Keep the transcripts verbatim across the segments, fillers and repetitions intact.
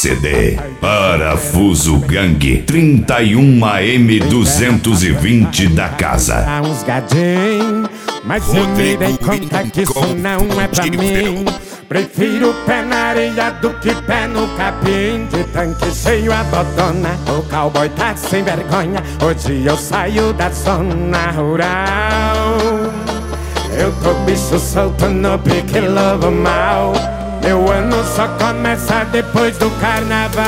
C D. Parafuso Gang trinta e um A M duzentos e vinte da casa. Há uns gadinhos, mas eu me dei conta que isso não é pra mim. Prefiro pé na areia do que pé no capim. De tanque cheio a dodona, o cowboy tá sem vergonha. Hoje eu saio da zona rural. Eu tô bicho solto no pique lobo mal. Meu ano só começa depois do carnaval.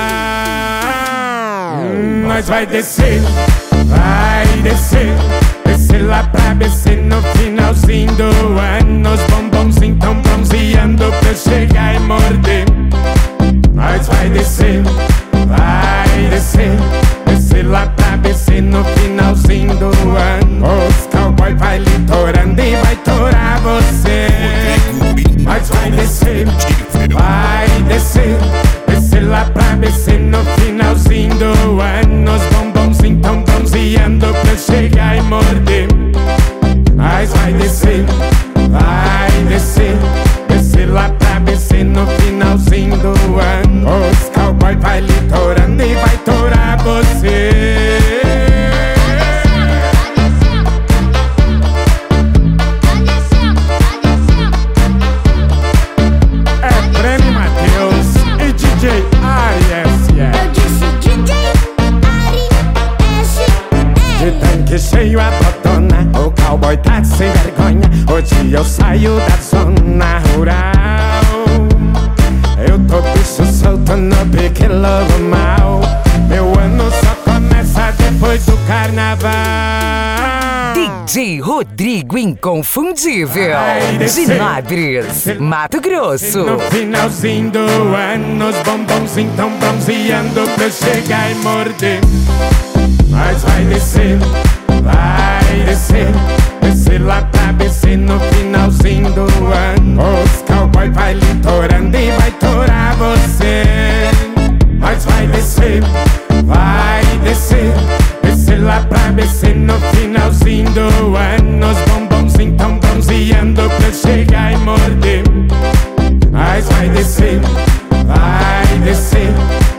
hum, Nós vai descer, vai descer, descer lá pra B C no finalzinho do ano. Os bombonzinhos tão bronzeando pra eu chegar e morder. Nós vai descer, vai descer, descer lá pra B C no finalzinho do ano. Os cowboy vai litorando e vai torar você. Nós vai descer, vai descer, descer lá pra B C no finalzinho do ano. Os bombonzinhos tão bronzeando pra eu chegar e morder. Nós vai descer, vai descer, descer lá pra B C no finalzinho do ano. Os cowboy vai litorando e vai torar você. Cheio a botona, o cowboy tá sem vergonha. Hoje eu saio da zona rural. Eu tô bicho solto no pique lobo mal. Meu ano só começa depois do carnaval. D J Rodrigo Inconfundível, de Nabres, Mato Grosso. No finalzinho do ano, os bombonzinhos tão bronzeando pra eu chegar e morder. Mas vai descer, vai descer, descer lá pra B C no finalzinho do ano. Os cowboy vai litorando e vai torar você. Nós vai descer, vai descer, descer lá pra B C no finalzinho do ano. Os bombonzinhos tão bronzeando pra eu chegar e morder. Nós vai descer, vai descer,